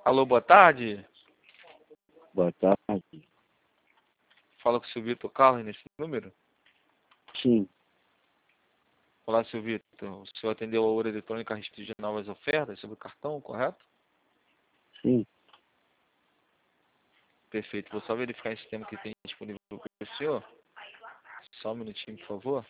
Alô, boa tarde. Boa tarde. Fala com o seu Vitor Carlos nesse número. Sim, Olá, seu Vitor. O senhor atendeu a Ouro Eletrônica a respeito de novas ofertas sobre o cartão, correto? sim. Perfeito. Vou só verificar esse tema que tem disponível para o senhor. Só um minutinho, por favor.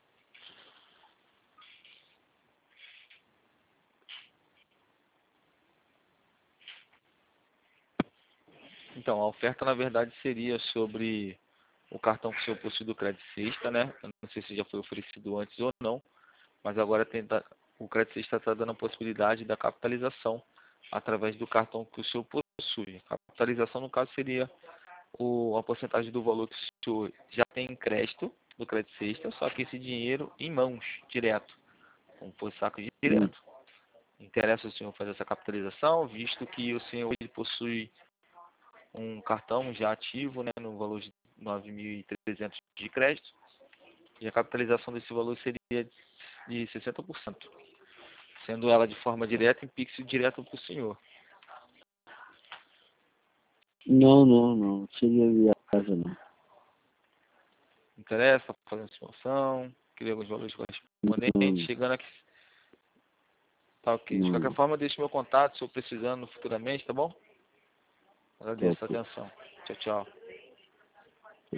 Então, a oferta, na verdade, seria sobre o cartão que o senhor possui do Credit Sexta, né? Eu não sei se já foi oferecido antes ou não, mas agora o Credit Sexta está dando a possibilidade da capitalização através do cartão que o senhor possui. A capitalização, no caso, seria a porcentagem do valor que o senhor já tem em crédito do Credit Sexta, só que esse dinheiro em mãos, direto, como por saco Hum. direto. Interessa o senhor fazer essa capitalização, visto que o senhor hoje possui um cartão já ativo, né, no valor de 9.300 de crédito, e a capitalização desse valor seria de 60%, sendo ela de forma direta em Pix direto para o senhor. Não. Seria viável, não. Interessa fazer uma simulação, queria alguns valores correspondentes, Não, chegando aqui. Tá ok. De qualquer não. forma, deixe meu contato se eu precisando futuramente, tá bom? Tá Agradeço a ok. atenção. Tchau, tchau.